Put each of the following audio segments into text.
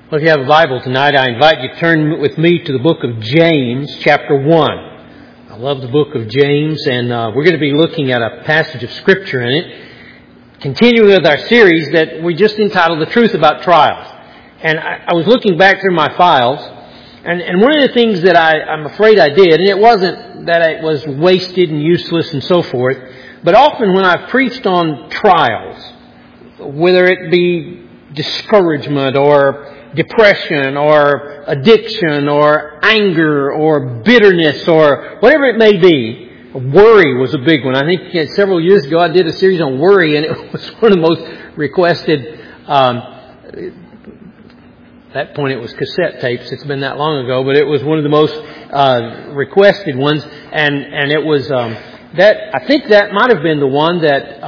Well, if you have a Bible tonight, I invite you to turn with me to the book of James, chapter 1. I love the book of James, and we're going to be looking at a passage of Scripture in it, continuing with our series that we just entitled The Truth About Trials. And I was looking back through my files, and one of the things that I'm afraid I did, and it wasn't that it was wasted and useless and so forth, but often when I've preached on trials, whether it be discouragement or depression or addiction or anger or bitterness or whatever it may be. Worry was a big one. I think several years ago I did a series on worry, and it was one of the most requested. At that point it was cassette tapes. It's been that long ago, but it was one of the most requested ones, and it was that. I think that might have been the one that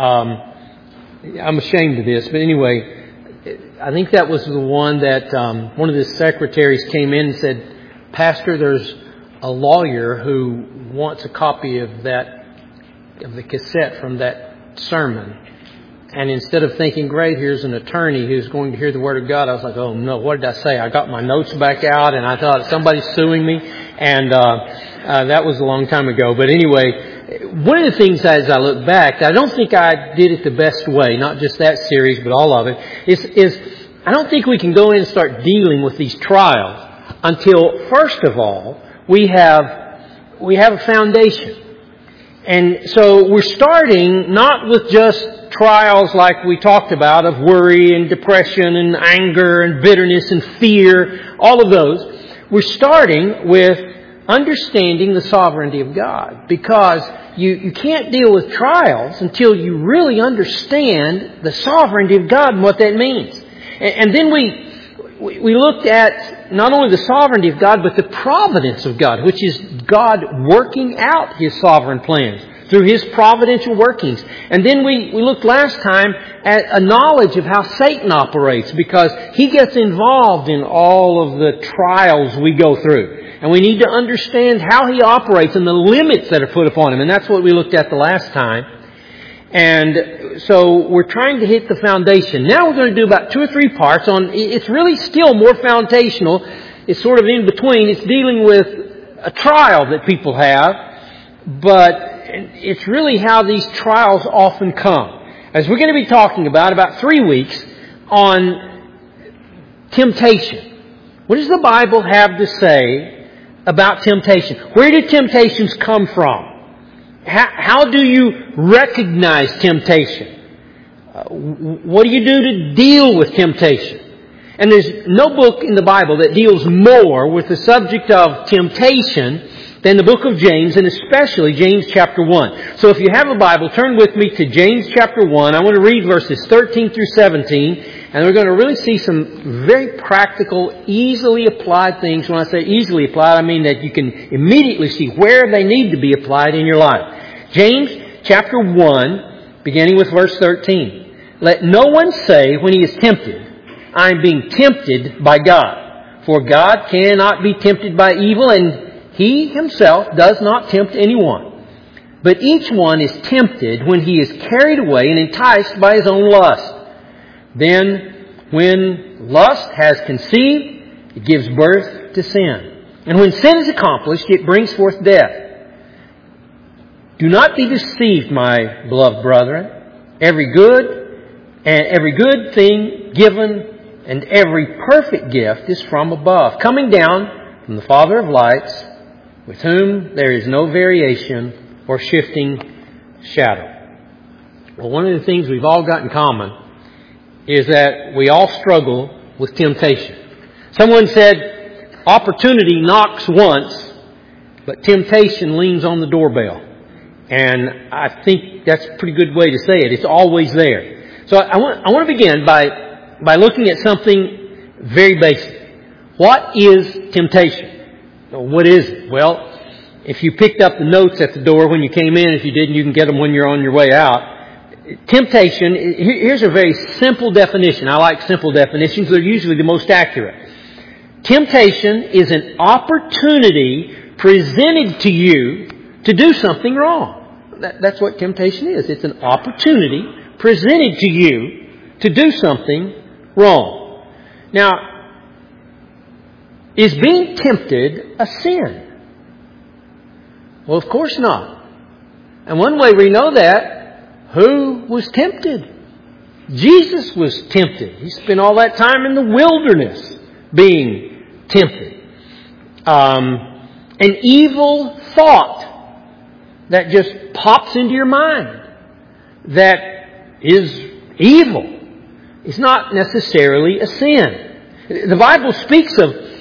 I'm ashamed of this, but anyway. I think that was the one that one of the secretaries came in and said, "Pastor, there's a lawyer who wants a copy of the cassette from that sermon." And instead of thinking, "Great, here's an attorney who's going to hear the Word of God," I was like, "Oh no, what did I say?" I got my notes back out, and I thought somebody's suing me, and that was a long time ago. But anyway, one of the things as I look back, I don't think I did it the best way, not just that series, but all of it, is I don't think we can go in and start dealing with these trials until, first of all, we have a foundation. And so we're starting not with just trials like we talked about of worry and depression and anger and bitterness and fear, all of those. We're starting with understanding the sovereignty of God, because you can't deal with trials until you really understand the sovereignty of God and what that means. And then we looked at not only the sovereignty of God, but the providence of God, which is God working out His sovereign plans through His providential workings. And then we looked last time at a knowledge of how Satan operates, because he gets involved in all of the trials we go through. And we need to understand how he operates and the limits that are put upon him. And that's what we looked at the last time. And so we're trying to hit the foundation. Now we're going to do about 2 or 3 parts on, it's really still more foundational. It's sort of in between. It's dealing with a trial that people have, but it's really how these trials often come. As we're going to be talking about 3 weeks on temptation. What does the Bible have to say about temptation? Where do temptations come from? How do you recognize temptation? What do you do to deal with temptation? And there's no book in the Bible that deals more with the subject of temptation than the book of James, and especially James chapter 1. So if you have a Bible, turn with me to James chapter 1. I want to read verses 13 through 17, and we're going to really see some very practical, easily applied things. When I say easily applied, I mean that you can immediately see where they need to be applied in your life. James chapter 1, beginning with verse 13. "Let no one say when he is tempted, I am being tempted by God. For God cannot be tempted by evil, and He Himself does not tempt anyone. But each one is tempted when he is carried away and enticed by his own lust. Then, when lust has conceived, it gives birth to sin. And when sin is accomplished, it brings forth death. Do not be deceived, my beloved brethren. Every good thing given and every perfect gift is from above, coming down from the Father of lights, with whom there is no variation or shifting shadow." Well, one of the things we've all got in common is that we all struggle with temptation. Someone said, opportunity knocks once, but temptation leans on the doorbell. And I think that's a pretty good way to say it. It's always there. So I want to begin by looking at something very basic. What is temptation? What is it? Well, if you picked up the notes at the door when you came in, if you didn't, you can get them when you're on your way out. Temptation, here's a very simple definition. I like simple definitions. They're usually the most accurate. Temptation is an opportunity presented to you to do something wrong. That's what temptation is. It's an opportunity presented to you to do something wrong. Now, Is being tempted a sin? Well, of course not. And one way we know that, who was tempted? Jesus was tempted. He spent all that time in the wilderness being tempted. An evil thought that just pops into your mind that is evil is not necessarily a sin. The Bible speaks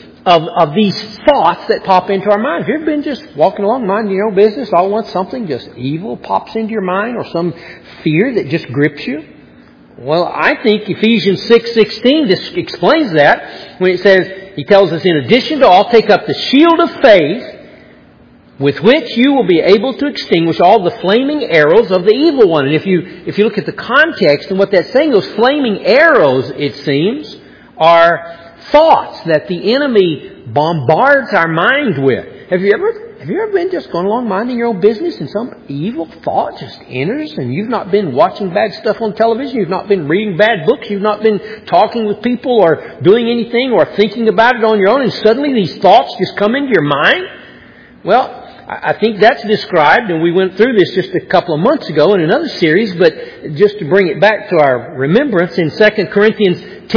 of these thoughts that pop into our mind. Have you ever been just walking along, minding your own business, all at once something just evil pops into your mind, or some fear that just grips you? Well, I think Ephesians 6:16 just explains that when it says, he tells us, in addition to all, take up the shield of faith, with which you will be able to extinguish all the flaming arrows of the evil one. And if you look at the context and what that's saying, those flaming arrows, it seems, are thoughts that the enemy bombards our mind with. Have you ever been just going along minding your own business and some evil thought just enters, and you've not been watching bad stuff on television, you've not been reading bad books, you've not been talking with people or doing anything or thinking about it on your own, and suddenly these thoughts just come into your mind? Well, I think that's described, and we went through this just a couple of months ago in another series, but just to bring it back to our remembrance, in 2 Corinthians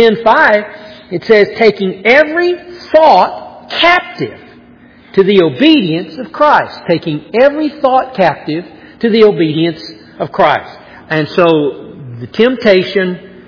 10:5, it says, taking every thought captive to the obedience of Christ. Taking every thought captive to the obedience of Christ. And so the temptation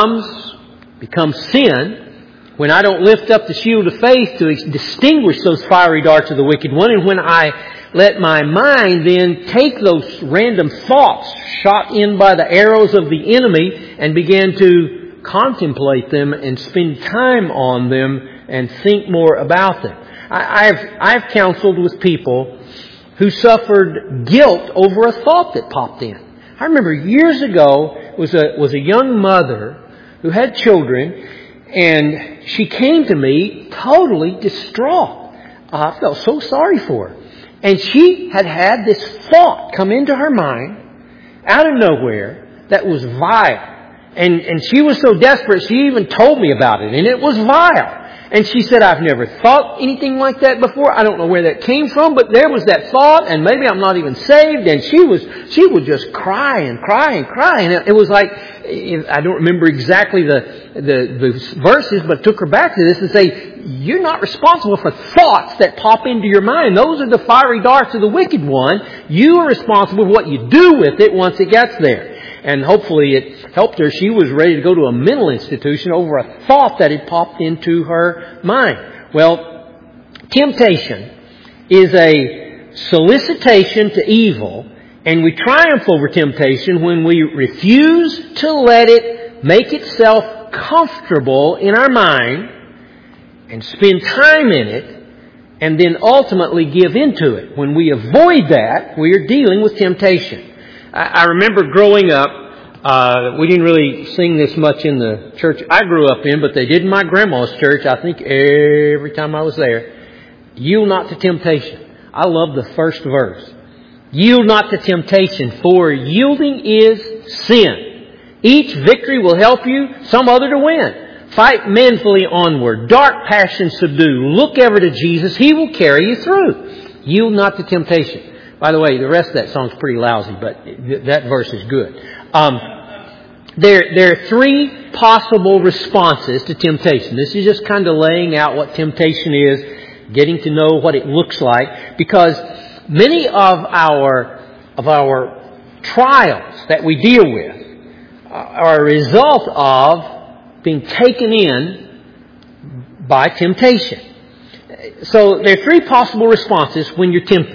becomes sin when I don't lift up the shield of faith to distinguish those fiery darts of the wicked one, and when I let my mind then take those random thoughts shot in by the arrows of the enemy and begin to contemplate them and spend time on them and think more about them. I've counseled with people who suffered guilt over a thought that popped in. I remember years ago was a young mother who had children, and she came to me totally distraught. I felt so sorry for her. And she had this thought come into her mind out of nowhere that was vile. And she was so desperate, she even told me about it, and it was vile. And she said, I've never thought anything like that before. I don't know where that came from, but there was that thought, and maybe I'm not even saved. And she would just cry and cry and cry. And it was like, I don't remember exactly the verses, but took her back to this and say, you're not responsible for thoughts that pop into your mind. Those are the fiery darts of the wicked one. You are responsible for what you do with it once it gets there. And hopefully it helped her. She was ready to go to a mental institution over a thought that had popped into her mind. Well, temptation is a solicitation to evil, and we triumph over temptation when we refuse to let it make itself comfortable in our mind and spend time in it, and then ultimately give into it. When we avoid that, we are dealing with temptation. I remember growing up, we didn't really sing this much in the church I grew up in, but they did in my grandma's church, I think every time I was there. Yield not to temptation. I love the first verse. Yield not to temptation, for yielding is sin. Each victory will help you some other to win. Fight manfully onward. Dark passions subdue. Look ever to Jesus. He will carry you through. Yield not to temptation. By the way, the rest of that song's pretty lousy, but that verse is good. There are three possible responses to temptation. This is just kind of laying out what temptation is, getting to know what it looks like, because many of our trials that we deal with are a result of being taken in by temptation. So there are three possible responses when you're tempted.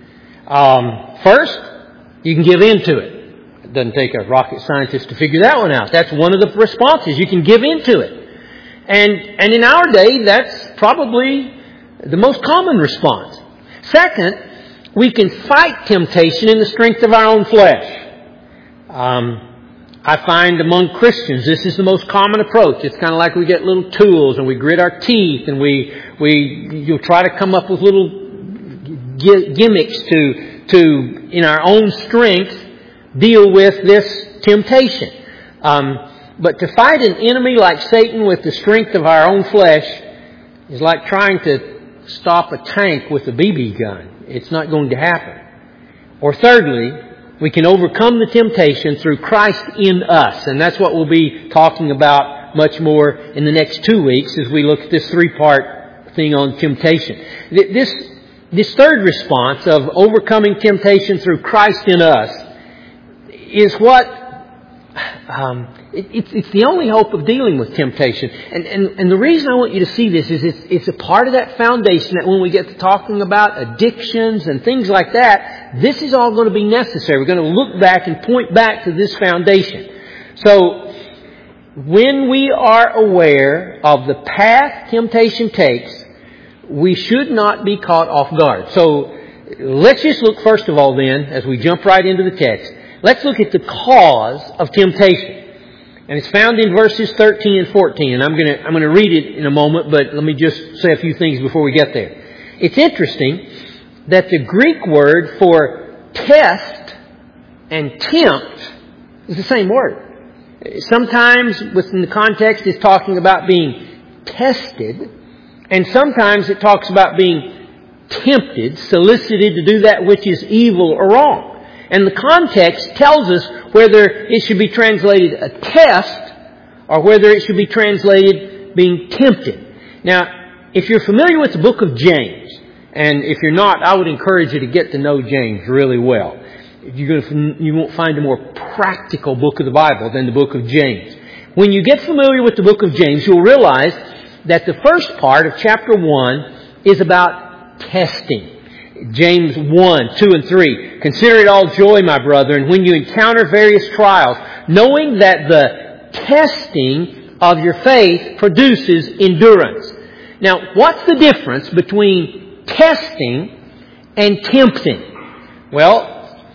First, you can give in to it. It doesn't take a rocket scientist to figure that one out. That's one of the responses. You can give in to it. And in our day, that's probably the most common response. Second, we can fight temptation in the strength of our own flesh. I find among Christians, this is the most common approach. It's kind of like we get little tools and we grit our teeth and you'll try to come up with little gimmicks to in our own strength deal with this temptation. But to fight an enemy like Satan with the strength of our own flesh, is like trying to stop a tank with a BB gun. It's not going to happen. Or thirdly, we can overcome the temptation through Christ in us. And that's what we'll be talking about much more in the next 2 weeks as we look at this three-part thing on temptation. This third response of overcoming temptation through Christ in us is what it's the only hope of dealing with temptation. And the reason I want you to see this is it's a part of that foundation that when we get to talking about addictions and things like that, this is all going to be necessary. We're going to look back and point back to this foundation. So, when we are aware of the path temptation takes, we should not be caught off guard. So, let's just look first of all then, as we jump right into the text, let's look at the cause of temptation. And it's found in verses 13 and 14. And I'm going to read it in a moment, but let me just say a few things before we get there. It's interesting that the Greek word for test and tempt is the same word. Sometimes within the context it's talking about being tested, and sometimes it talks about being tempted, solicited to do that which is evil or wrong. And the context tells us whether it should be translated a test or whether it should be translated being tempted. Now, if you're familiar with the book of James, and if you're not, I would encourage you to get to know James really well. You won't find a more practical book of the Bible than the book of James. When you get familiar with the book of James, you'll realize that the first part of chapter 1 is about testing. James 1, 2, and 3. Consider it all joy, my brethren, when you encounter various trials, knowing that the testing of your faith produces endurance. Now, what's the difference between testing and tempting? Well,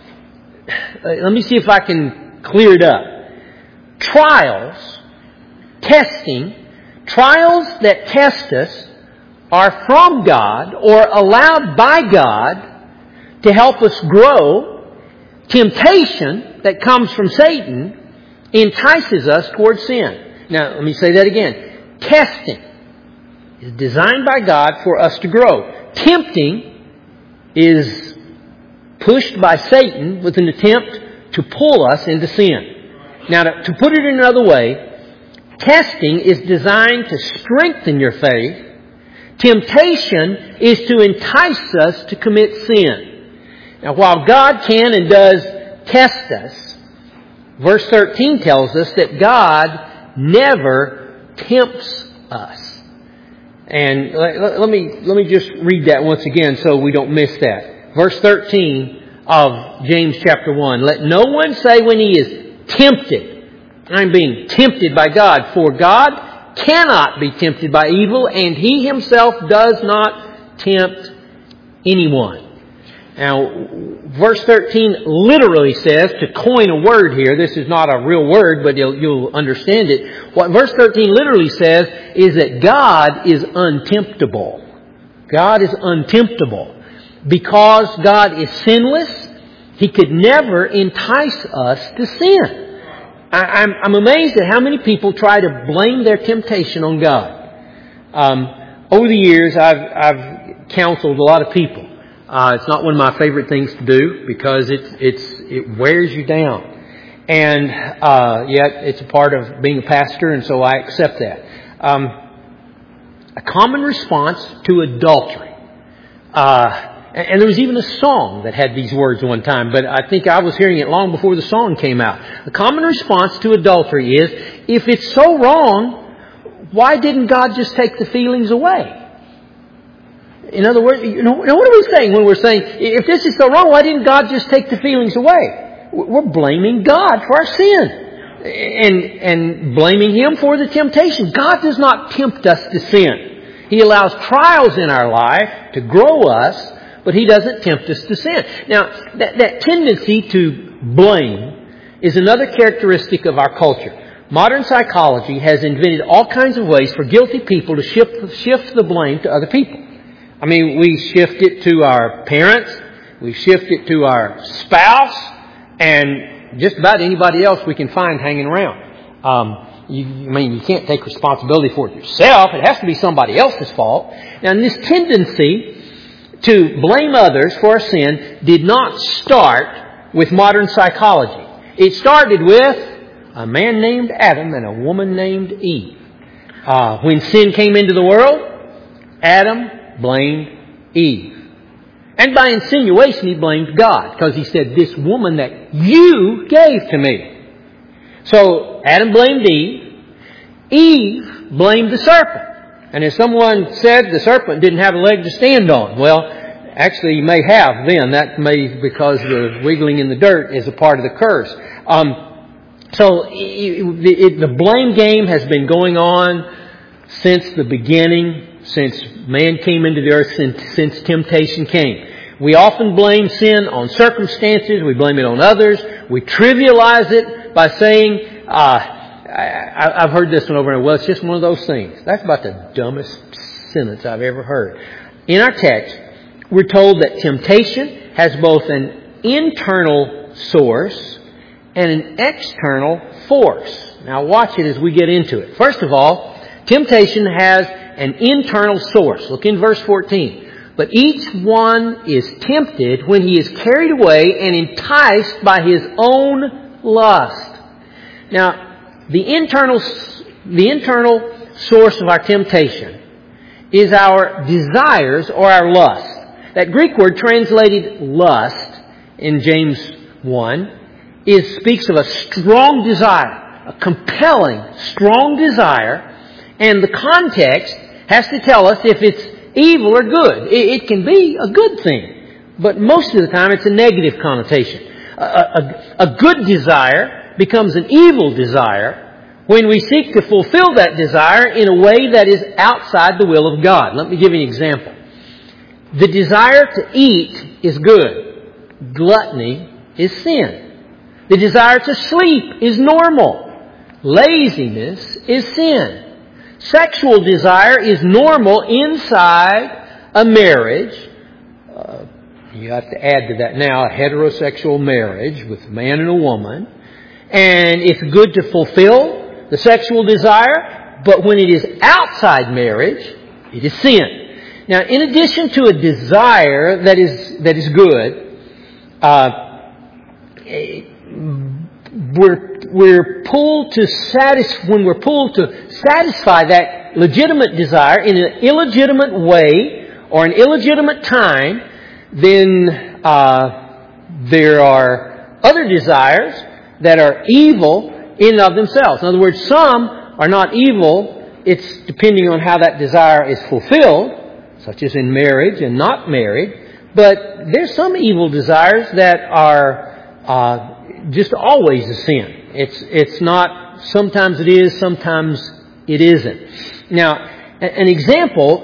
let me see if I can clear it up. Trials, testing, trials that test us are from God or allowed by God to help us grow. Temptation that comes from Satan entices us towards sin. Now, let me say that again. Testing is designed by God for us to grow. Tempting is pushed by Satan with an attempt to pull us into sin. Now, to put it another way, testing is designed to strengthen your faith. Temptation is to entice us to commit sin. Now, while God can and does test us, verse 13 tells us that God never tempts us. And let me just read that once again so we don't miss that. Verse 13 of James chapter 1. Let no one say when he is tempted, I'm being tempted by God, for God cannot be tempted by evil, and He Himself does not tempt anyone. Now, verse 13 literally says, to coin a word here, this is not a real word, but you'll understand it. What verse 13 literally says is that God is untemptable. God is untemptable. Because God is sinless, He could never entice us to sin. I'm amazed at how many people try to blame their temptation on God. Over the years, I've counseled a lot of people. It's not one of my favorite things to do because it wears you down, and yet it's a part of being a pastor, and so I accept that. A common response to adultery. And there was even a song that had these words one time, but I think I was hearing it long before the song came out. A common response to adultery is, if it's so wrong, why didn't God just take the feelings away? In other words, what are we saying when we're saying, if this is so wrong, why didn't God just take the feelings away? We're blaming God for our sin and blaming Him for the temptation. God does not tempt us to sin. He allows trials in our life to grow us, but He doesn't tempt us to sin. Now, that tendency to blame is another characteristic of our culture. Modern psychology has invented all kinds of ways for guilty people to shift the blame to other people. I mean, we shift it to our parents, we shift it to our spouse, and just about anybody else we can find hanging around. You can't take responsibility for it yourself. It has to be somebody else's fault. Now, this tendency to blame others for our sin did not start with modern psychology. It started with a man named Adam and a woman named Eve. When sin came into the world, Adam blamed Eve. And by insinuation, he blamed God, because he said, this woman that you gave to me. So Adam blamed Eve. Eve blamed the serpent. And as someone said, the serpent didn't have a leg to stand on. Well, actually he may have then. That may because the wiggling in the dirt is a part of the curse. So the blame game has been going on since the beginning, since man came into the earth, since temptation came. We often blame sin on circumstances. We blame it on others. We trivialize it by saying, I've heard this one over and over, well, it's just one of those things. That's about the dumbest sentence I've ever heard. In our text, we're told that temptation has both an internal source and an external force. Now watch it as we get into it. First of all, temptation has an internal source. Look in verse 14. But each one is tempted when he is carried away and enticed by his own lust. Now, the internal source of our temptation is our desires or our lust. That Greek word translated lust in James 1 speaks of a strong desire, a compelling, strong desire, and the context has to tell us if it's evil or good. It can be a good thing, but most of the time it's a negative connotation. A good desire becomes an evil desire when we seek to fulfill that desire in a way that is outside the will of God. Let me give you an example. The desire to eat is good. Gluttony is sin. The desire to sleep is normal. Laziness is sin. Sexual desire is normal inside a marriage. You have to add to that now a heterosexual marriage with a man and a woman. And it's good to fulfill the sexual desire, but when it is outside marriage, it is sin. Now, in addition to a desire that is good, we're pulled to satisfy that legitimate desire in an illegitimate way or an illegitimate time, then there are other desires that are evil in and of themselves. In other words, some are not evil. It's depending on how that desire is fulfilled, such as in marriage and not married. But there's some evil desires that are just always a sin. It's not, sometimes it is, sometimes it isn't. Now, an example,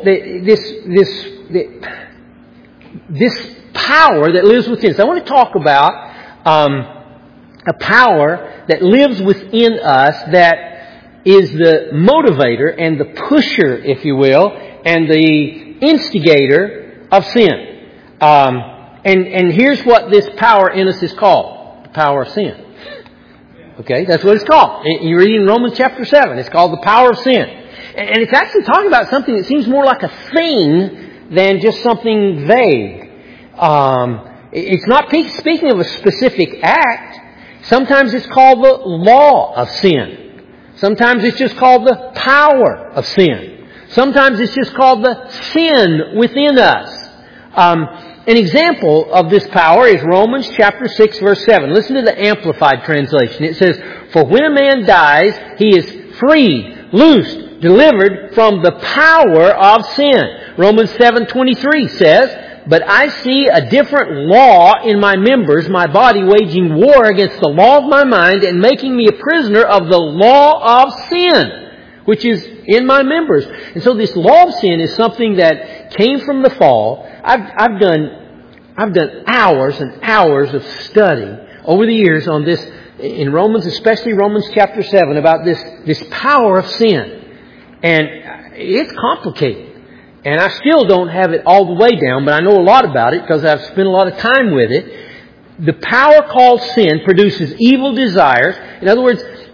this power that lives within us. I want to talk about a power that lives within us that is the motivator and the pusher, if you will, and the instigator of sin. And here's what this power in us is called. The power of sin. Okay, that's what it's called. You read in Romans chapter 7. It's called the power of sin. And it's actually talking about something that seems more like a thing than just something vague. It's not speaking of a specific act. Sometimes it's called the law of sin. Sometimes it's just called the power of sin. Sometimes it's just called the sin within us. An example of this power is Romans chapter 6 verse 7. Listen to the Amplified translation. It says, "For when a man dies, he is freed, loosed, delivered from the power of sin." Romans 7:23 says, "But I see a different law in my members, my body waging war against the law of my mind and making me a prisoner of the law of sin, which is in my members." And so this law of sin is something that came from the fall. I've done hours and hours of study over the years on this in Romans, especially Romans chapter 7, about this power of sin. And it's complicated. And I still don't have it all the way down, but I know a lot about it because I've spent a lot of time with it. The power called sin produces evil desires. In other words,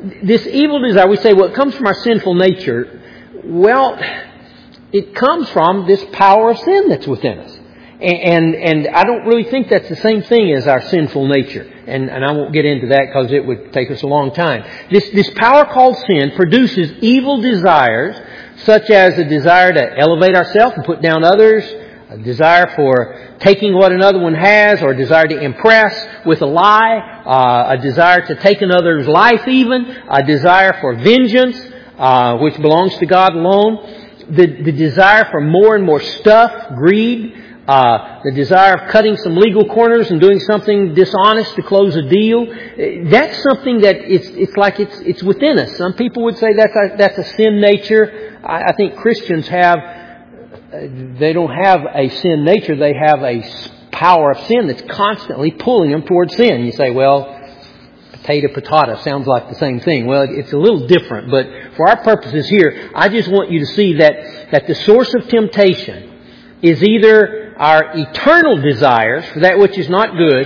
this evil desire, we say, well, it comes from our sinful nature. Well, it comes from this power of sin that's within us. And I don't really think that's the same thing as our sinful nature. And I won't get into that because it would take us a long time. This power called sin produces evil desires, such as a desire to elevate ourselves and put down others, a desire for taking what another one has, or a desire to impress with a lie, a desire to take another's life even, a desire for vengeance, which belongs to God alone, the desire for more and more stuff, greed, the desire of cutting some legal corners and doing something dishonest to close a deal. That's something that it's within us. Some people would say that's a sin nature. I think Christians they don't have a sin nature. They have a power of sin that's constantly pulling them towards sin. You say, well, potato sounds like the same thing. Well, it's a little different, but for our purposes here, I just want you to see that the source of temptation is either our eternal desires for that which is not good,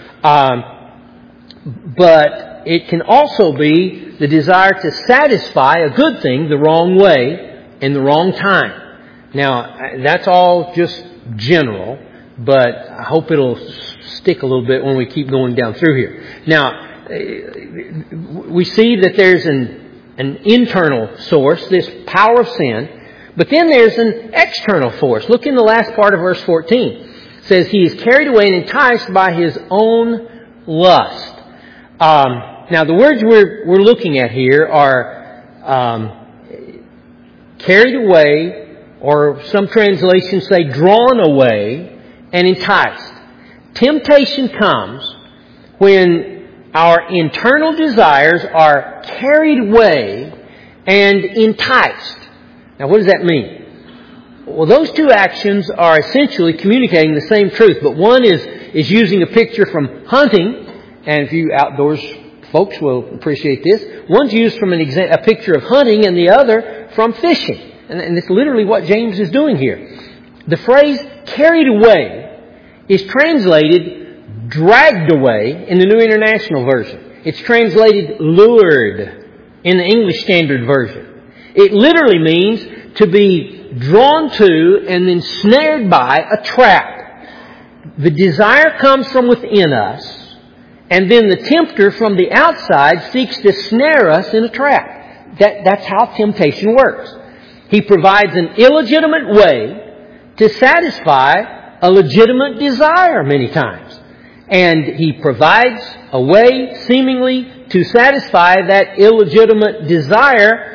but it can also be the desire to satisfy a good thing the wrong way in the wrong time. Now, that's all just general, but I hope it'll stick a little bit when we keep going down through here. Now, we see that there's an internal source, this power of sin, but then there's an external force. Look in the last part of verse 14. It says, he is carried away and enticed by his own lust. Now, the words we're looking at here are carried away, or some translations say drawn away and enticed. Temptation comes when our internal desires are carried away and enticed. Now, what does that mean? Well, those two actions are essentially communicating the same truth, but one is using a picture from hunting, and if you outdoors folks will appreciate this. One's used from a picture of hunting, and the other from fishing. And it's literally what James is doing here. The phrase carried away is translated dragged away in the New International Version. It's translated lured in the English Standard Version. It literally means to be drawn to and then snared by a trap. The desire comes from within us, and then the tempter from the outside seeks to snare us in a trap. That's how temptation works. He provides an illegitimate way to satisfy a legitimate desire many times. And he provides a way, seemingly, to satisfy that illegitimate desire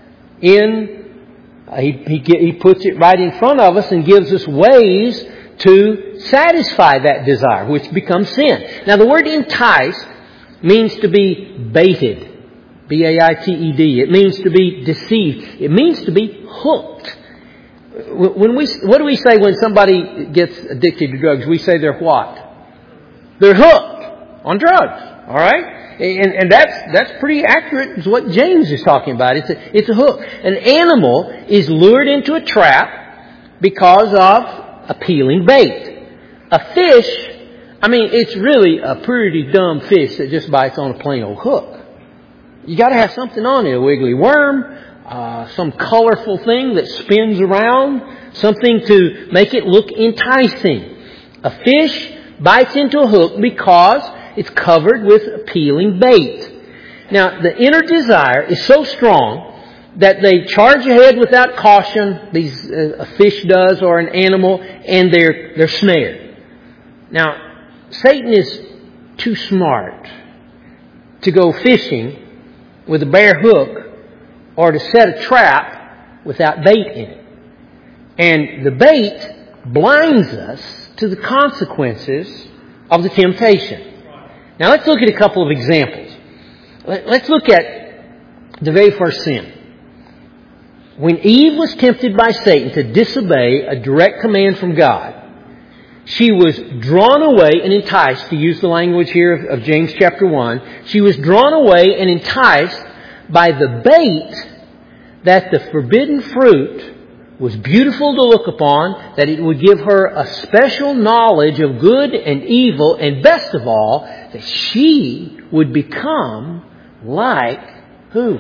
He puts it right in front of us and gives us ways to satisfy that desire, which becomes sin. Now, the word entice means to be baited. B-A-I-T-E-D. It means to be deceived. It means to be hooked. What do we say when somebody gets addicted to drugs? We say they're what? They're hooked on drugs. All right? And that's pretty accurate. Is what James is talking about. It's a hook. An animal is lured into a trap because of appealing bait. A fish, it's really a pretty dumb fish that just bites on a plain old hook. You got to have something on it, a wiggly worm, some colorful thing that spins around, something to make it look enticing. A fish bites into a hook because it's covered with appealing bait. Now, the inner desire is so strong that they charge ahead without caution. A fish does, or an animal, and they're snared. Now, Satan is too smart to go fishing with a bare hook or to set a trap without bait in it. And the bait blinds us to the consequences of the temptation. Now let's look at a couple of examples. Let's look at the very first sin. When Eve was tempted by Satan to disobey a direct command from God, she was drawn away and enticed, to use the language here of James chapter 1, she was drawn away and enticed by the bait that the forbidden fruit was beautiful to look upon, that it would give her a special knowledge of good and evil, and best of all, that she would become like Who?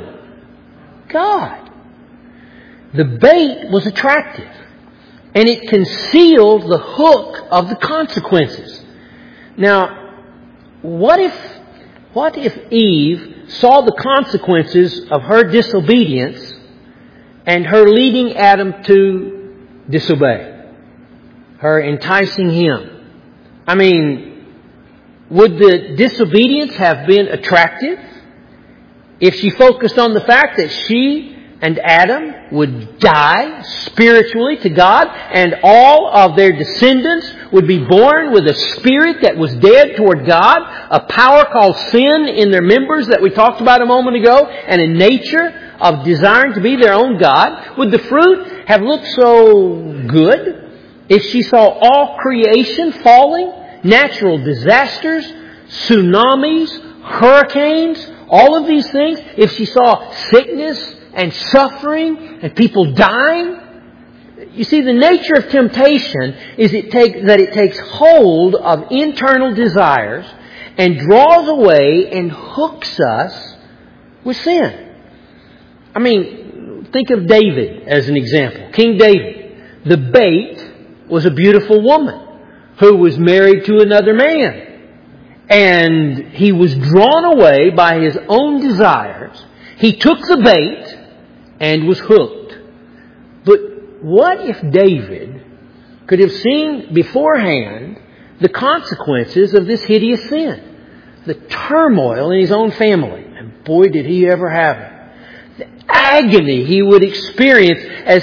God. The bait was attractive, and it concealed the hook of the consequences. Now, what if Eve saw the consequences of her disobedience and her leading Adam to disobey? Her enticing him. I mean, would the disobedience have been attractive if she focused on the fact that she and Adam would die spiritually to God, and all of their descendants would be born with a spirit that was dead toward God, a power called sin in their members that we talked about a moment ago, and a nature of desiring to be their own God? Would the fruit have looked so good if she saw all creation falling, natural disasters, tsunamis, hurricanes, all of these things? If she saw sickness and suffering and people dying? You see, the nature of temptation is that it takes hold of internal desires and draws away and hooks us with sin. I mean, think of David as an example. King David. The bait was a beautiful woman who was married to another man. And he was drawn away by his own desires. He took the bait and was hooked. But what if David could have seen beforehand the consequences of this hideous sin? The turmoil in his own family. And boy, did he ever have it. The agony he would experience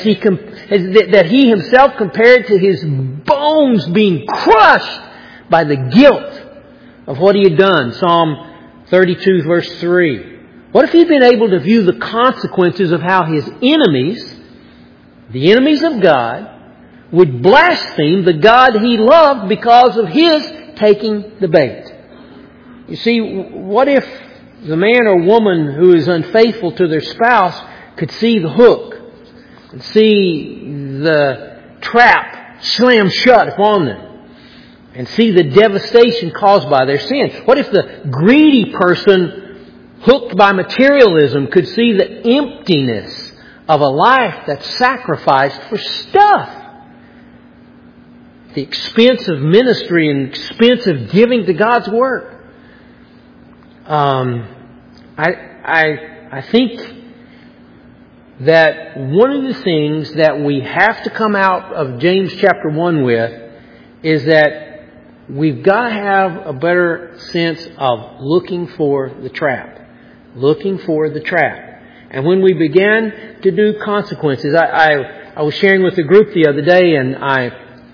that he himself compared to his bones being crushed by the guilt of what he had done. Psalm 32 verse 3. What if he'd been able to view the consequences of how his enemies, the enemies of God, would blaspheme the God he loved because of his taking the bait? You see, what if the man or woman who is unfaithful to their spouse could see the hook and see the trap slam shut upon them and see the devastation caused by their sin? What if the greedy person hooked by materialism could see the emptiness of a life that's sacrificed for stuff? The expense of ministry and expense of giving to God's work. I think that one of the things that we have to come out of James chapter 1 with is that we've got to have a better sense of looking for the trap. Looking for the trap. And when we began to do consequences, I was sharing with the group the other day, and I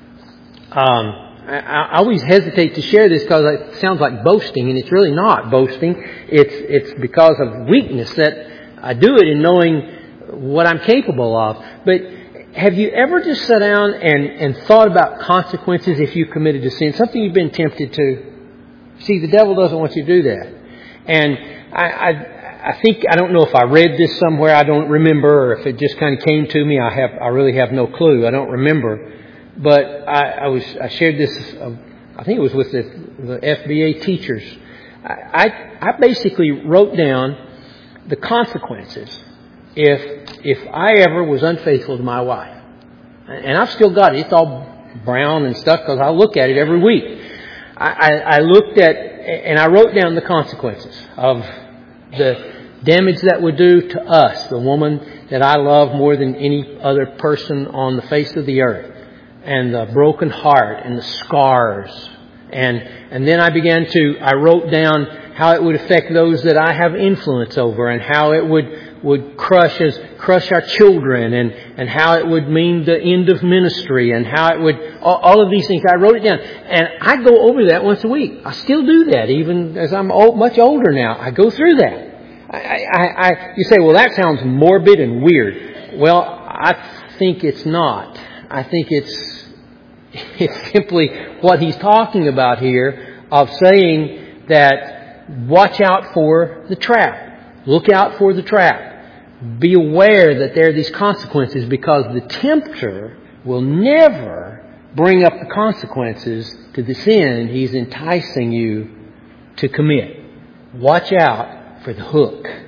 always hesitate to share this because it sounds like boasting, and it's really not boasting. It's because of weakness that I do it in knowing what I'm capable of. But have you ever just sat down and thought about consequences if you committed a sin? Something you've been tempted to. See, the devil doesn't want you to do that. And I think, I don't know if I read this somewhere, I don't remember, or if it just kind of came to me, I really have no clue, I don't remember. But I shared this, I think it was with the FBA teachers. I basically wrote down the consequences if I ever was unfaithful to my wife. And I've still got it. It's all brown and stuff because I look at it every week. I looked at, and I wrote down the consequences of the damage that would do to us, the woman that I love more than any other person on the face of the earth, and the broken heart and the scars. And then I wrote down how it would affect those that I have influence over, and how it would crush our children, and how it would mean the end of ministry, and how it would, all of these things. I wrote it down, and I go over that once a week. I still do that, even as I'm much older now. I go through that. You say, well, that sounds morbid and weird. Well, I think it's not. I think it's simply what he's talking about here, of saying that watch out for the trap. Look out for the trap. Be aware that there are these consequences, because the tempter will never bring up the consequences to the sin he's enticing you to commit. Watch out for the hook.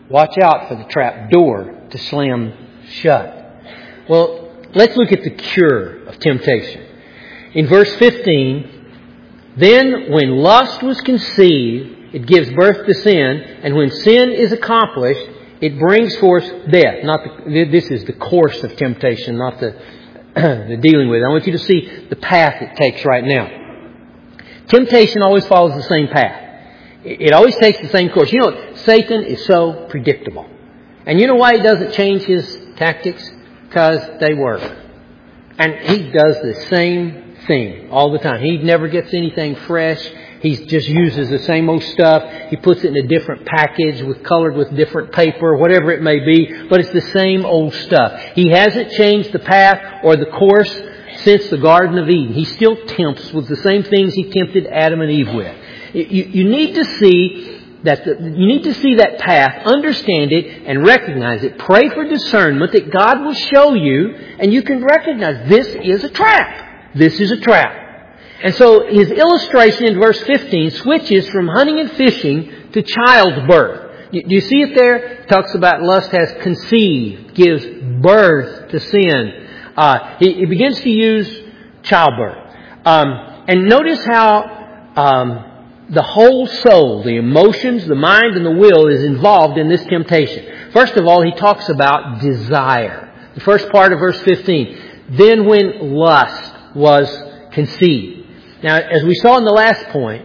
watch out for the trap door to slam shut. Well, let's look at the cure of temptation. In verse 15, then when lust was conceived, it gives birth to sin, and when sin is accomplished, it brings forth death. This is the course of temptation, not the dealing with it. I want you to see the path it takes right now. Temptation always follows the same path. It always takes the same course. You know, Satan is so predictable. And you know why he doesn't change his tactics? Because they work. And he does the same thing all the time. He never gets anything fresh. He just uses the same old stuff. He puts it in a different package colored with different paper, whatever it may be. But it's the same old stuff. He hasn't changed the path or the course since the Garden of Eden. He still tempts with the same things he tempted Adam and Eve with. You need to see that path, understand it, and recognize it. Pray for discernment that God will show you, and you can recognize this is a trap. This is a trap. And so his illustration in verse 15 switches from hunting and fishing to childbirth. Do you see it there? It talks about lust has conceived, gives birth to sin. He begins to use childbirth. And notice how the whole soul, the emotions, the mind, and the will is involved in this temptation. First of all, he talks about desire. The first part of verse 15. Then when lust was conceived. Now, as we saw in the last point,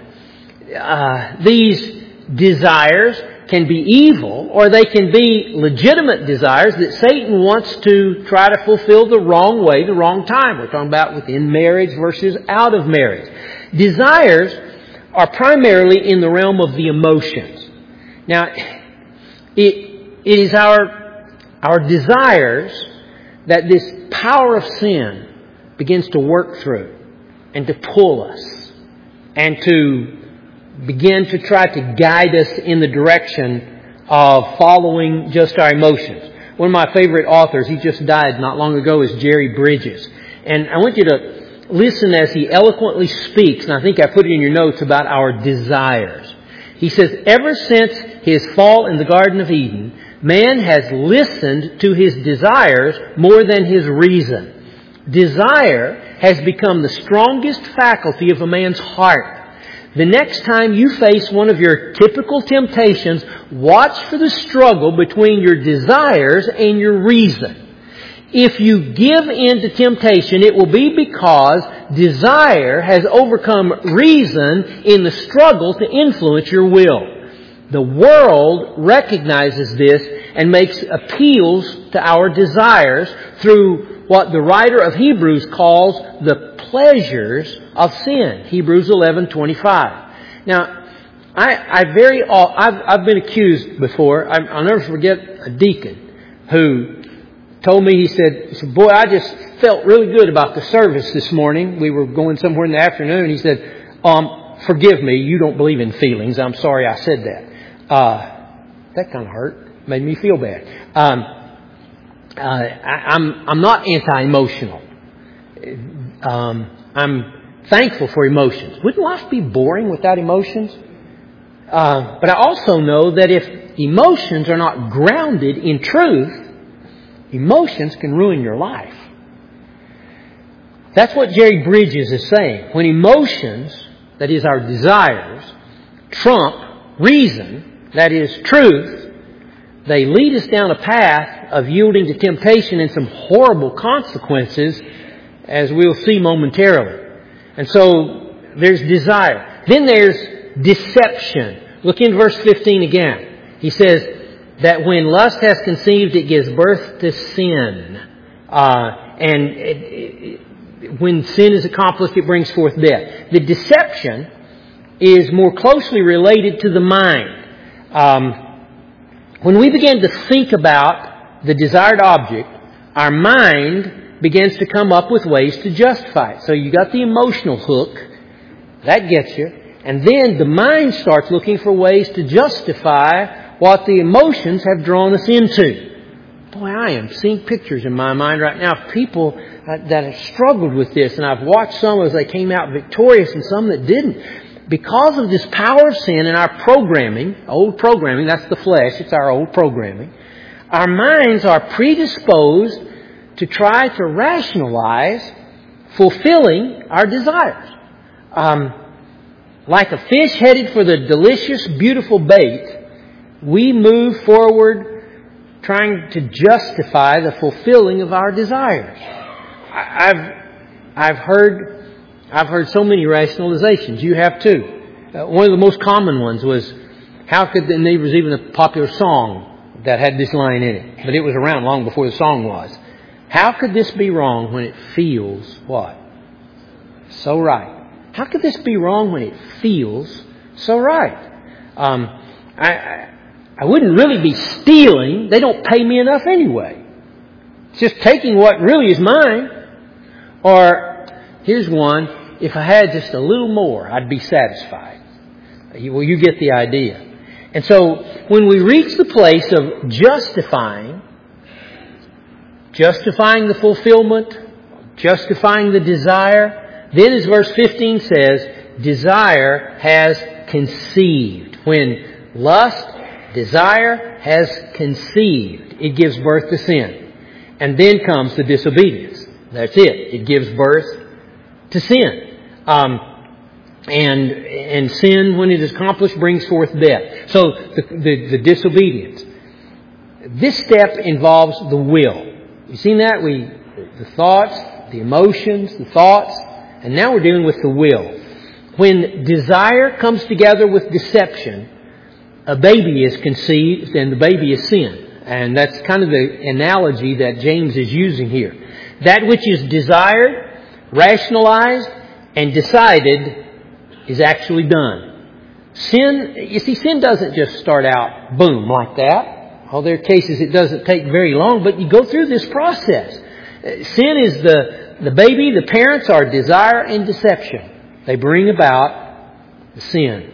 these desires can be evil or they can be legitimate desires that Satan wants to try to fulfill the wrong way, the wrong time. We're talking about within marriage versus out of marriage. Desires are primarily in the realm of the emotions. Now, it is our desires that this power of sin begins to work through and to pull us and to begin to try to guide us in the direction of following just our emotions. One of my favorite authors, he just died not long ago, is Jerry Bridges. And I want you to listen as he eloquently speaks, and I think I put it in your notes, about our desires. He says, ever since his fall in the Garden of Eden, man has listened to his desires more than his reason. Desire has become the strongest faculty of a man's heart. The next time you face one of your typical temptations, watch for the struggle between your desires and your reason. If you give in to temptation, it will be because desire has overcome reason in the struggle to influence your will. The world recognizes this and makes appeals to our desires through what the writer of Hebrews calls the pleasures of sin. Hebrews 11:25. Now, I've been accused before. I'll never forget a deacon who told me, he said, boy, I just felt really good about the service this morning. We were going somewhere in the afternoon. He said, forgive me, you don't believe in feelings. I'm sorry I said that. That kind of hurt. Made me feel bad. I'm not anti-emotional. I'm thankful for emotions. Wouldn't life be boring without emotions? But I also know that if emotions are not grounded in truth, emotions can ruin your life. That's what Jerry Bridges is saying. When emotions, that is our desires, trump reason, that is truth, they lead us down a path of yielding to temptation and some horrible consequences, as we'll see momentarily. And so there's desire. Then there's deception. Look in verse 15 again. He says that when lust has conceived, it gives birth to sin. When sin is accomplished, it brings forth death. The deception is more closely related to the mind. When we begin to think about the desired object, our mind begins to come up with ways to justify it. So you got the emotional hook. That gets you. And then the mind starts looking for ways to justify what the emotions have drawn us into. Boy, I am seeing pictures in my mind right now of people that have struggled with this. And I've watched some as they came out victorious and some that didn't. because of this power of sin and our programming, old programming, that's the flesh, it's our old programming, our minds are predisposed to try to rationalize fulfilling our desires. Like a fish headed for the delicious, beautiful bait, we move forward trying to justify the fulfilling of our desires. I've heard so many rationalizations. You have too. One of the most common ones was, how could, and there was even a popular song that had this line in it, but it was around long before the song was. How could this be wrong when it feels what? So right. How could this be wrong when it feels so right? I wouldn't really be stealing. They don't pay me enough anyway. It's just taking what really is mine. Or, here's one, if I had just a little more, I'd be satisfied. Well, you get the idea. And so, when we reach the place of justifying the fulfillment, justifying the desire, then as verse 15 says, desire has conceived. When lust, desire has conceived, it gives birth to sin. And then comes the disobedience. That's it. It gives birth to sin. And sin, when it is accomplished, brings forth death. So the disobedience. This step involves the will. You seen that? The thoughts, the emotions, the thoughts, and now we're dealing with the will. When desire comes together with deception, a baby is conceived and the baby is sin. And that's kind of the analogy that James is using here. That which is desired, rationalized, and decided is actually done. Sin doesn't just start out, boom, like that. Well, there are cases it doesn't take very long, but you go through this process. Sin is the baby, the parents are desire and deception. They bring about the sin.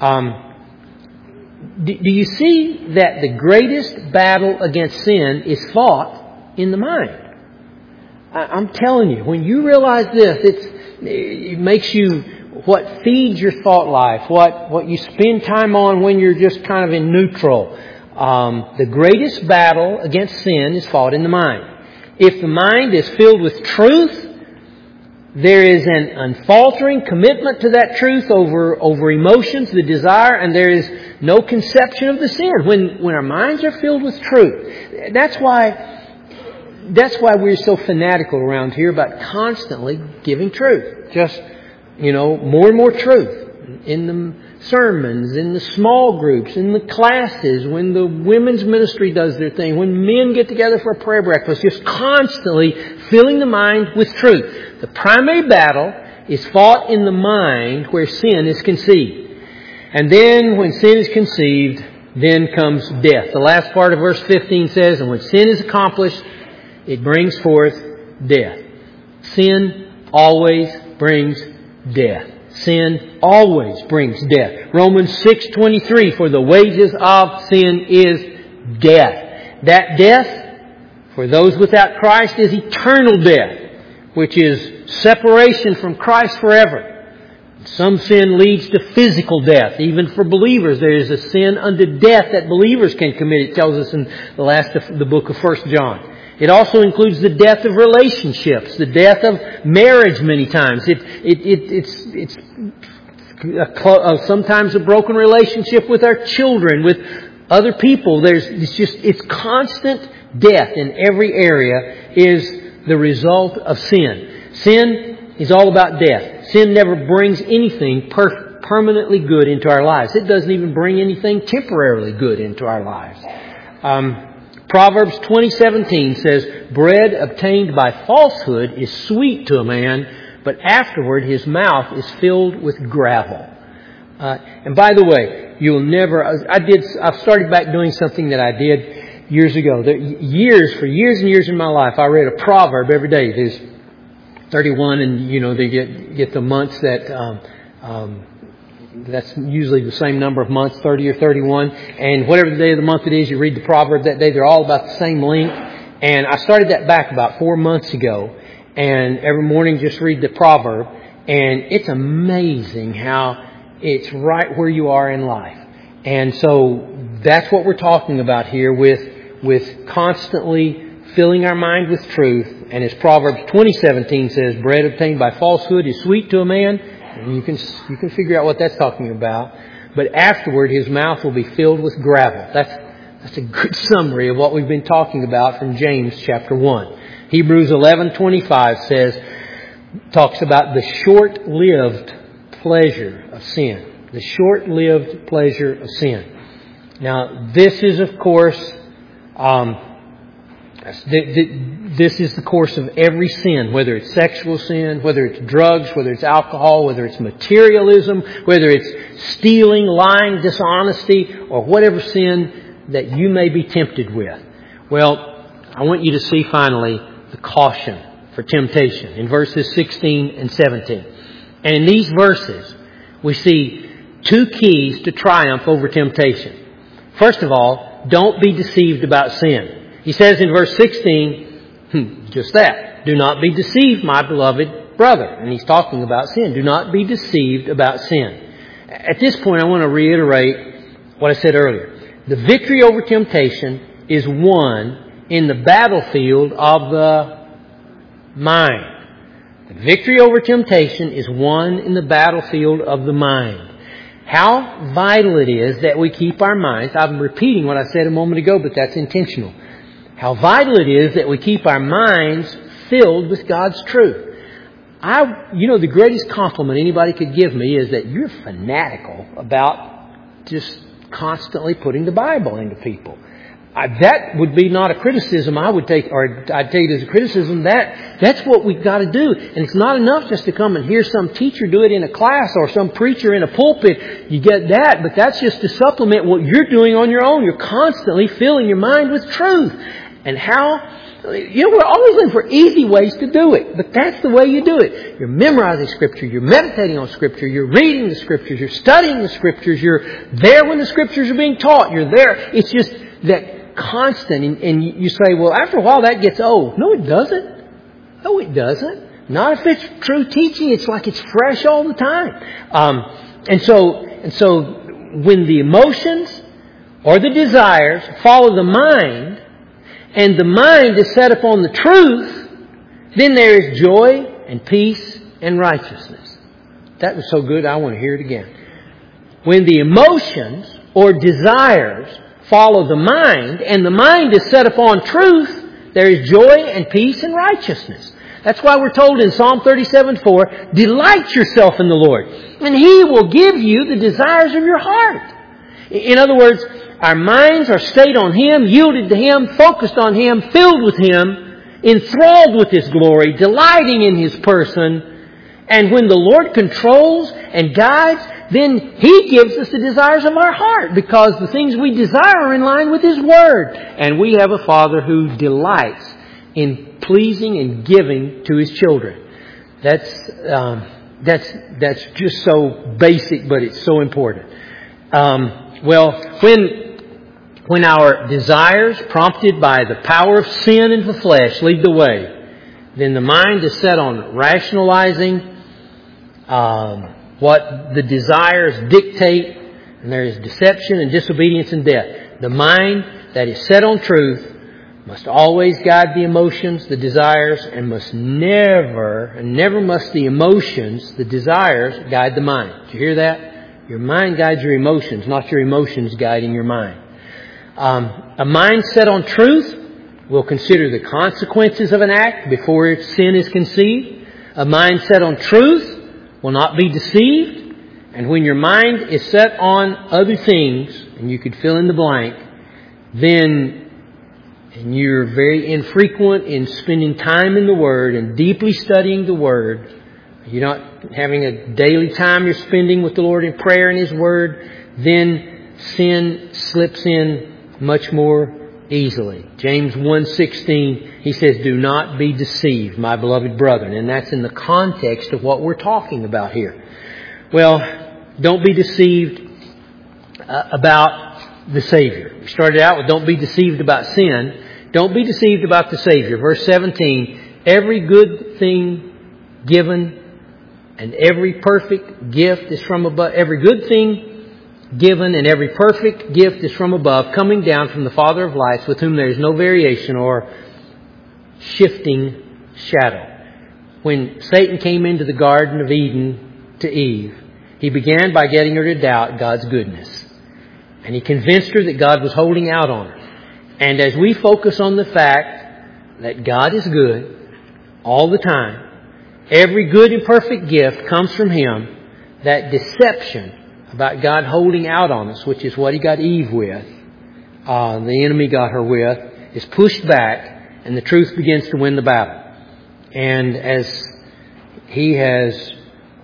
Do you see that the greatest battle against sin is fought in the mind? I'm telling you, when you realize this, it makes you, what feeds your thought life, what you spend time on when you're just kind of in neutral. The greatest battle against sin is fought in the mind. If the mind is filled with truth, there is an unfaltering commitment to that truth over emotions, the desire, and there is no conception of the sin. When our minds are filled with truth, that's why we're so fanatical around here about constantly giving truth. Just, more and more truth in the sermons, in the small groups, in the classes, when the women's ministry does their thing, when men get together for a prayer breakfast, just constantly filling the mind with truth. The primary battle is fought in the mind where sin is conceived. And then when sin is conceived, then comes death. The last part of verse 15 says, and when sin is accomplished, it brings forth death. Sin always brings death. Sin always brings death. Romans 6:23, for the wages of sin is death. That death, for those without Christ, is eternal death, which is separation from Christ forever. Some sin leads to physical death. Even for believers, there is a sin unto death that believers can commit. It tells us in the last of the book of 1 John. It also includes the death of relationships, the death of marriage many times. It's sometimes a broken relationship with our children, with other people. It's constant death in every area is the result of sin. Sin is all about death. Sin never brings anything permanently good into our lives. It doesn't even bring anything temporarily good into our lives. Proverbs 20:17 says, bread obtained by falsehood is sweet to a man, but afterward his mouth is filled with gravel. And by the way, I've started back doing something that I did years ago. For years and years in my life, I read a proverb every day. There's 31, and they get the months that's usually the same number of months, 30 or 31. And whatever the day of the month it is, you read the proverb that day. They're all about the same length. And I started that back about 4 months ago. And every morning just read the proverb. And it's amazing how It's right where you are in life. And so that's what we're talking about here with constantly filling our mind with truth. And as Proverbs 20:17 says, bread obtained by falsehood is sweet to a man. And you can figure out what that's talking about. But afterward, his mouth will be filled with gravel. That's a good summary of what we've been talking about from James chapter 1. Hebrews 11:25 talks about the short-lived pleasure of sin. The short-lived pleasure of sin. Now, this is, of course, this is the course of every sin, whether it's sexual sin, whether it's drugs, whether it's alcohol, whether it's materialism, whether it's stealing, lying, dishonesty, or whatever sin that you may be tempted with. Well, I want you to see finally the caution for temptation in verses 16 and 17. And in these verses, we see two keys to triumph over temptation. First of all, don't be deceived about sin. He says in verse 16, just that. Do not be deceived, my beloved brother. And he's talking about sin. Do not be deceived about sin. At this point, I want to reiterate what I said earlier. The victory over temptation is won in the battlefield of the mind. The victory over temptation is won in the battlefield of the mind. How vital it is that we keep our minds. I'm repeating what I said a moment ago, but that's intentional. How vital it is that we keep our minds filled with God's truth. The greatest compliment anybody could give me is that you're fanatical about just constantly putting the Bible into people. That would be not a criticism I would take, or I'd take it as a criticism. That's what we've got to do. And it's not enough just to come and hear some teacher do it in a class or some preacher in a pulpit. You get that, but that's just to supplement what you're doing on your own. You're constantly filling your mind with truth. And how? We're always looking for easy ways to do it, but that's the way you do it. You're memorizing Scripture, you're meditating on Scripture, you're reading the Scriptures, you're studying the Scriptures, you're there when the Scriptures are being taught, you're there. It's just that constant, and you say, well, after a while that gets old. No, it doesn't. No, it doesn't. Not if it's true teaching. It's like it's fresh all the time. And so when the emotions or the desires follow the mind, and the mind is set upon the truth, then there is joy and peace and righteousness. That was so good, I want to hear it again. When the emotions or desires follow the mind, and the mind is set upon truth, there is joy and peace and righteousness. That's why we're told in Psalm 37:4, delight yourself in the Lord, and He will give you the desires of your heart. In other words, our minds are stayed on Him, yielded to Him, focused on Him, filled with Him, enthralled with His glory, delighting in His person. And when the Lord controls and guides, then He gives us the desires of our heart, because the things we desire are in line with His Word. And we have a Father who delights in pleasing and giving to His children. That's just so basic, but it's so important. When our desires, prompted by the power of sin and the flesh, lead the way, then the mind is set on rationalizing what the desires dictate, and there is deception and disobedience and death. The mind that is set on truth must always guide the emotions, the desires, and never must the emotions, the desires, guide the mind. Did you hear that? Your mind guides your emotions, not your emotions guiding your mind. A mind set on truth will consider the consequences of an act before its sin is conceived. A mind set on truth will not be deceived. And when your mind is set on other things, and you could fill in the blank, then you're very infrequent in spending time in the Word and deeply studying the Word. You're not having a daily time you're spending with the Lord in prayer and His Word, then sin slips in much more easily. James 1:16, he says, do not be deceived, my beloved brethren. And that's in the context of what we're talking about here. Well, don't be deceived about the Savior. We started out with don't be deceived about sin. Don't be deceived about the Savior. Verse 17, every good thing given And every perfect gift is from above. Every good thing given and every perfect gift is from above, coming down from the Father of lights, with whom there is no variation or shifting shadow. When Satan came into the Garden of Eden to Eve, he began by getting her to doubt God's goodness. And he convinced her that God was holding out on her. And as we focus on the fact that God is good all the time, every good and perfect gift comes from Him, that deception about God holding out on us, which is what He got Eve with, the enemy got her with, is pushed back, and the truth begins to win the battle. And as He has,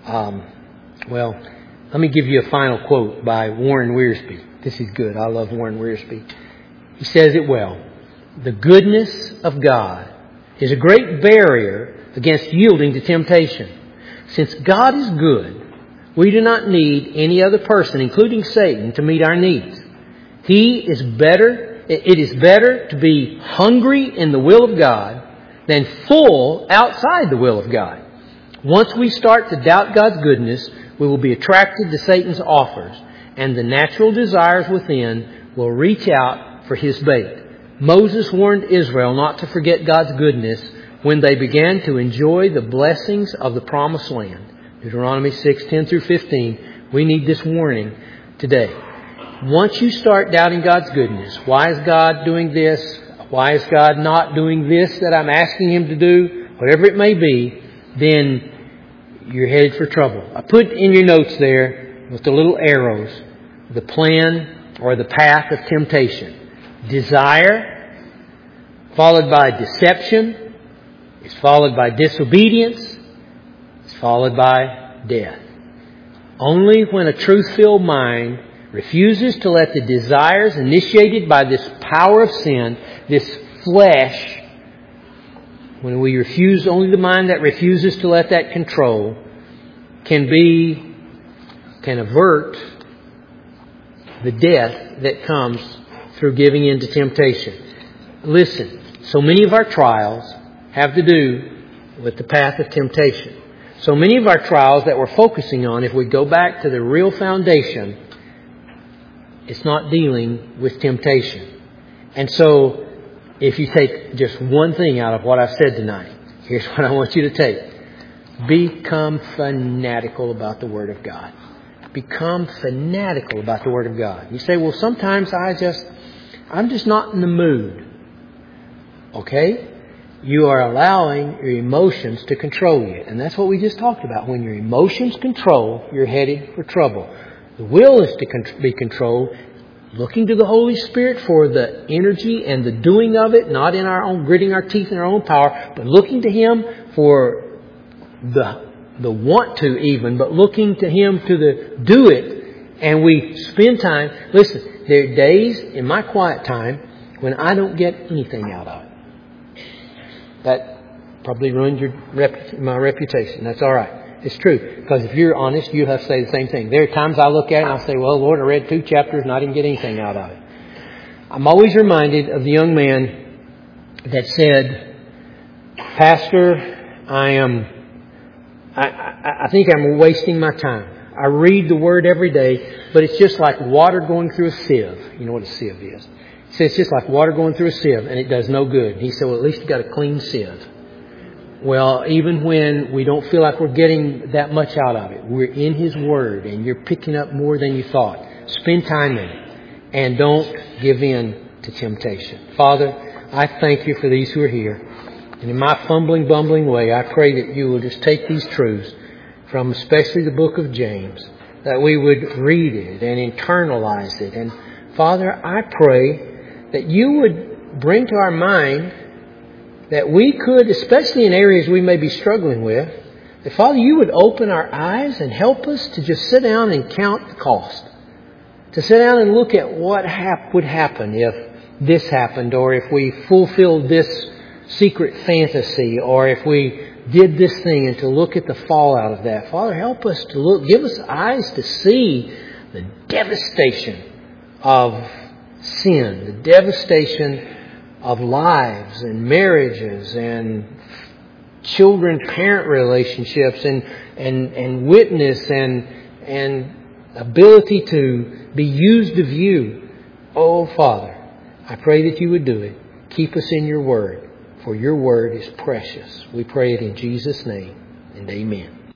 let me give you a final quote by Warren Wiersbe. This is good. I love Warren Wiersbe. He says it well. The goodness of God is a great barrier against yielding to temptation. Since God is good, we do not need any other person, including Satan, to meet our needs. It is better to be hungry in the will of God than full outside the will of God. Once we start to doubt God's goodness, we will be attracted to Satan's offers, and the natural desires within will reach out for his bait. Moses warned Israel not to forget God's goodness when they began to enjoy the blessings of the promised land. Deuteronomy 6:10-15. We need this warning today. Once you start doubting God's goodness, why is God doing this? Why is God not doing this that I'm asking Him to do? Whatever it may be, then you're headed for trouble. I put in your notes there with the little arrows the plan or the path of temptation. Desire, followed by deception, is followed by disobedience, is followed by death. Only when a truth-filled mind refuses to let the desires initiated by this power of sin, this flesh, when we refuse, only the mind that refuses to let that control can avert the death that comes through giving in to temptation. Listen, so many of our trials have to do with the path of temptation. So many of our trials that we're focusing on, if we go back to the real foundation, it's not dealing with temptation. And so, if you take just one thing out of what I've said tonight, here's what I want you to take. Become fanatical about the Word of God. Become fanatical about the Word of God. You say, well, sometimes I'm just not in the mood. Okay? You are allowing your emotions to control you. And that's what we just talked about. When your emotions control, you're headed for trouble. The will is to be controlled. Looking to the Holy Spirit for the energy and the doing of it, not in our own, gritting our teeth in our own power, but looking to Him for the want to even, but looking to Him to the do it. And we spend time. Listen, there are days in my quiet time when I don't get anything out of it. That probably ruined my reputation. That's all right. It's true. Because if you're honest, you'll have to say the same thing. There are times I look at it and I'll say, well, Lord, I read 2 chapters and I didn't get anything out of it. I'm always reminded of the young man that said, Pastor, I think I'm wasting my time. I read the Word every day, but it's just like water going through a sieve. You know what a sieve is. He said, it's just like water going through a sieve and it does no good. He said, well, at least you got a clean sieve. Well, even when we don't feel like we're getting that much out of it, we're in His Word and you're picking up more than you thought. Spend time in it and don't give in to temptation. Father, I thank You for these who are here. And in my fumbling, bumbling way, I pray that You will just take these truths from especially the book of James, that we would read it and internalize it. And Father, I pray that You would bring to our mind that we could, especially in areas we may be struggling with, that Father, You would open our eyes and help us to just sit down and count the cost. To sit down and look at what would happen if this happened, or if we fulfilled this secret fantasy, or if we did this thing, and to look at the fallout of that. Father, help us to look, give us eyes to see the devastation of sin, the devastation of lives and marriages and children-parent relationships and witness and ability to be used of You. Oh, Father, I pray that You would do it. Keep us in Your Word, for Your Word is precious. We pray it in Jesus' name, and amen.